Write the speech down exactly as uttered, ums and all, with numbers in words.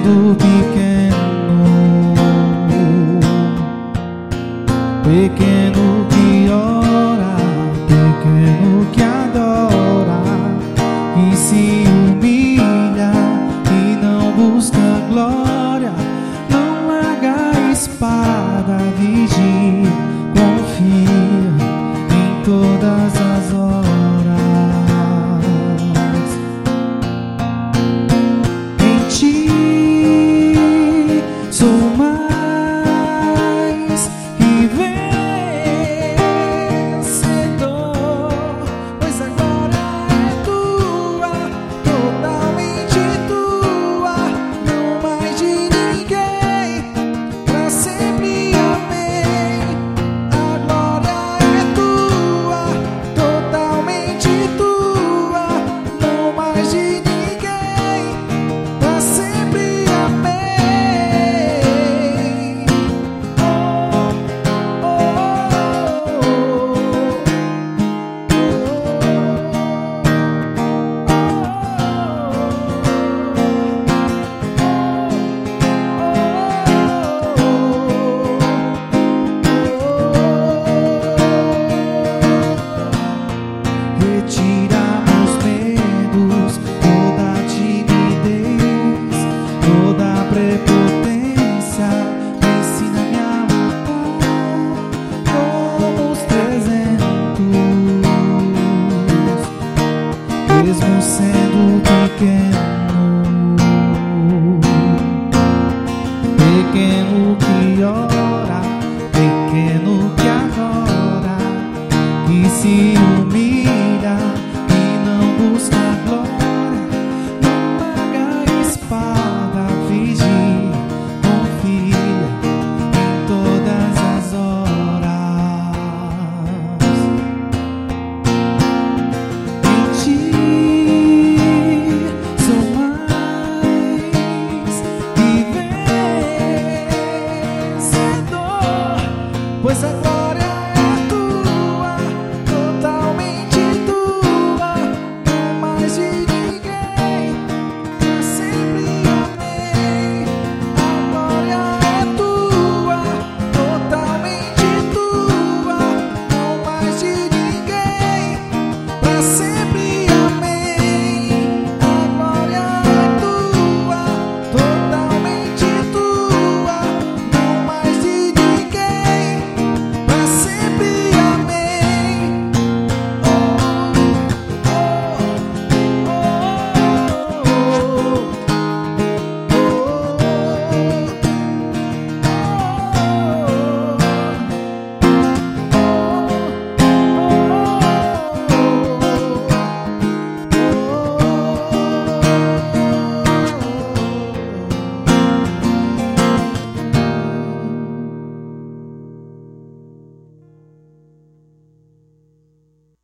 servo pequeno, pequeno que ora, pequeno que adora, que se humilha e não busca glória, não larga a espada, vigia, confia em todas as horas. Em ti sou mais que vencedor, pois a glória é tua, totalmente tua, não mais de ninguém, pra sempre. Amém. A glória é tua, totalmente tua, não mais de ninguém, pra sempre. Amém. Oh, oh, retira os medos, toda timidez, toda preocupação.